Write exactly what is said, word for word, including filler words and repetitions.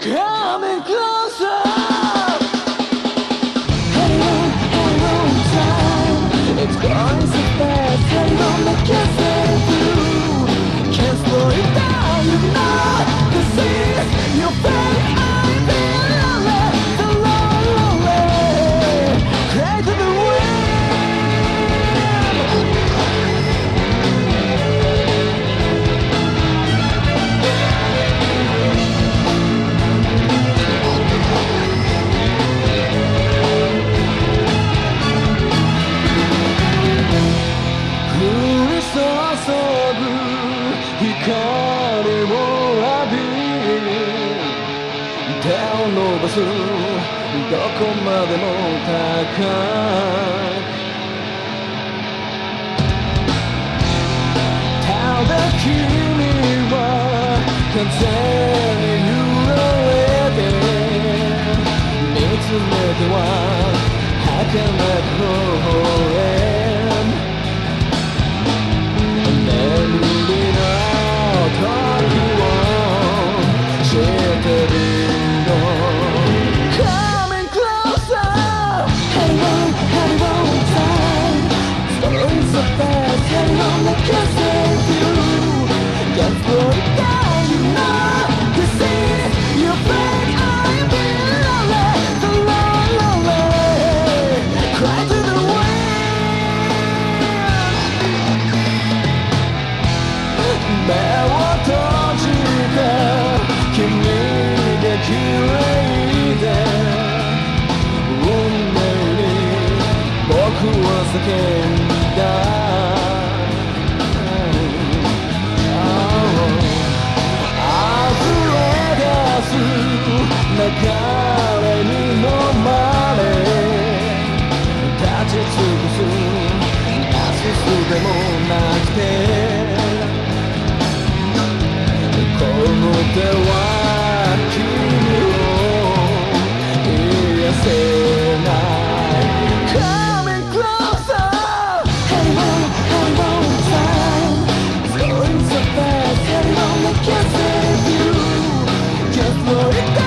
Coming closer. Hang on, hang on time. It's going so fast. Hang on, I can't stay through. Can't slow it down. You know this is your fate. I'm feeling lonely, so lonely. Cry to the wind.光を浴び手を伸ばすどこまでも高くただ君は風に揺られて見つめては儚く微笑むComing closer. Hang on, hang on tight. Going so fast, hang on, I can't save you. Just slow it down, you know this is your fate. I'm feeling lonely, so lonely. Cry to the wind. 目を閉じて君が綺麗で運命に僕は叫んだ溢れ出す流れに飲まれ立ち尽くすなすすでもなくてこの手は君を癒せない Coming closer. Hang on, hang on time. It's going so fast. Hang on, I can't save you. Just slow it down.